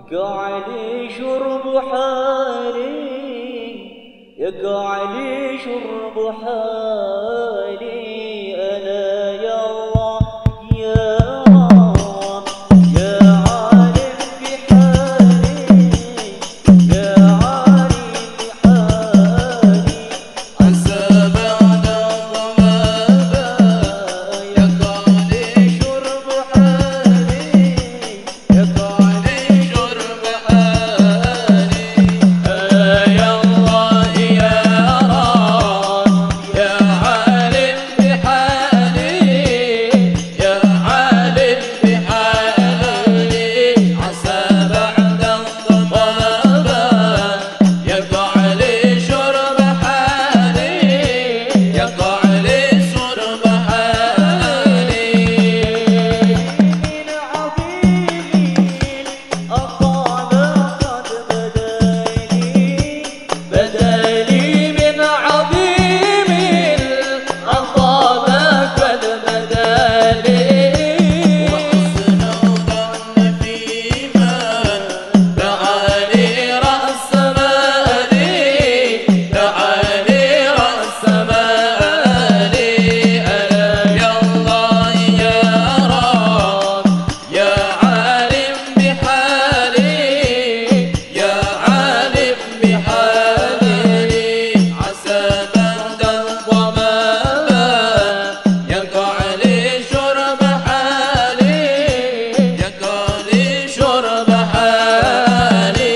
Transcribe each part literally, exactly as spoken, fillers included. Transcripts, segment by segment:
يقع لي شرب حالي، يقع لي شرب حالي. أنا يا الله يا رب يا عالم بحالي، يا عالم بحالي. عسى بعد الضمادة يقع لي شرب حالي، يقع لي شرب حالي. يا الله يا رب يا عالم بحالي، يا عالم بحالي. عسى بعد الضمادة يقع لي شرب حالي، يقع لي شرب حالي. من عظيم الأطعام قد بداني، بدالي من عظيم الأطعام قد بدالي. وحسن الظن في من دعاني رأس مالي، دعاني رأس مالي. أنا يا الله يا رب يا عالم بحالي، يا عالم بحالي. عسى بعد الضمادة يقع لي شرب حالي، يقع لي شرب حالي.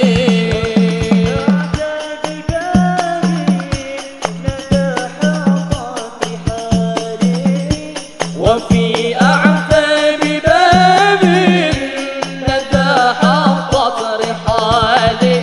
وفي أعتاب باب ندى حطت رحالي.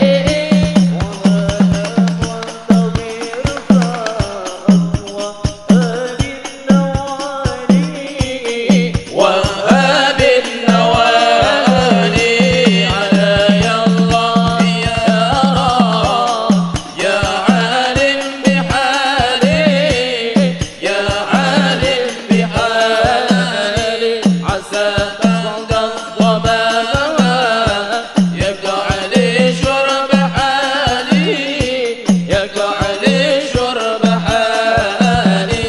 وهاب النوالي. على يا الله يا رب يا عالم بحالي، يا عالم بحالي. عسى بعد الضمادة يقع لي شرب حالي، يقع لي شرب حالي.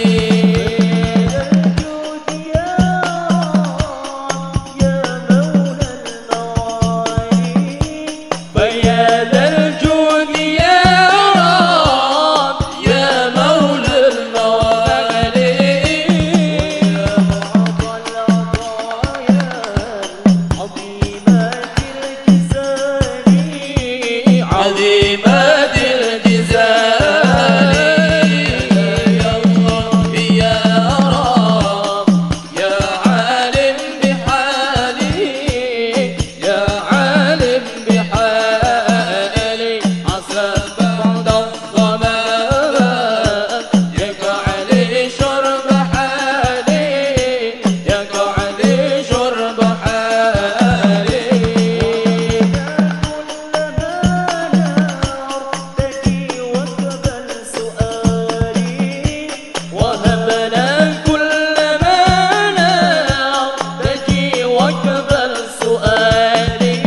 فيا ذا الجود يا رب يا مولى الموالي. عظيمات الجزال. يا الله يا رب يا عالم بحالي، يا عالم بحالي. عسى بعد الضمادة يقع لي شرب حالي، يقع لي شرب حالي. وهبنا كل ما نرتجي وكبل سؤالي.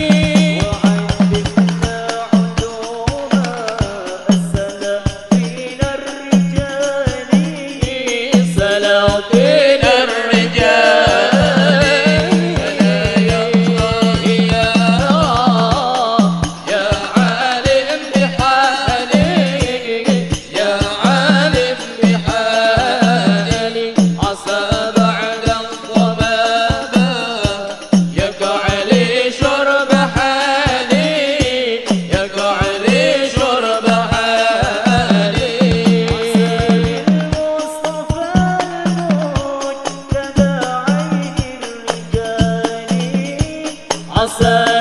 سلاطين الرجال. أنا يا الله يا رب يا عالم بحالي، يا عالم بحالي. عسى بعد الضمادة يقع لي شرب حالي، يقع لي شرب حالي. عسى